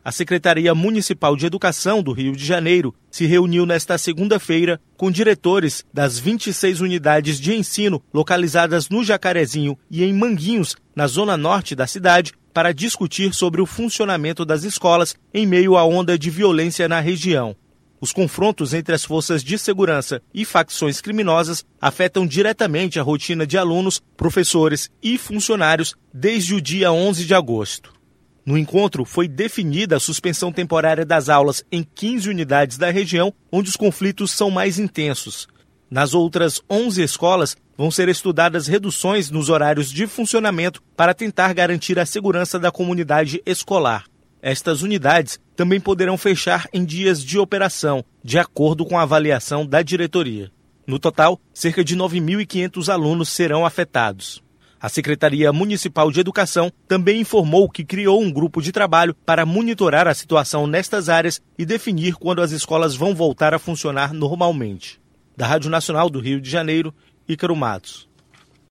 A Secretaria Municipal de Educação do Rio de Janeiro se reuniu nesta segunda-feira com diretores das 26 unidades de ensino localizadas no Jacarezinho e em Manguinhos, na zona norte da cidade, para discutir sobre o funcionamento das escolas em meio à onda de violência na região. Os confrontos entre as forças de segurança e facções criminosas afetam diretamente a rotina de alunos, professores e funcionários desde o dia 11 de agosto. No encontro, foi definida a suspensão temporária das aulas em 15 unidades da região, onde os conflitos são mais intensos. Nas outras 11 escolas, vão ser estudadas reduções nos horários de funcionamento para tentar garantir a segurança da comunidade escolar. Estas unidades também poderão fechar em dias de operação, de acordo com a avaliação da diretoria. No total, cerca de 9.500 alunos serão afetados. A Secretaria Municipal de Educação também informou que criou um grupo de trabalho para monitorar a situação nestas áreas e definir quando as escolas vão voltar a funcionar normalmente. Da Rádio Nacional do Rio de Janeiro, Ícaro Matos.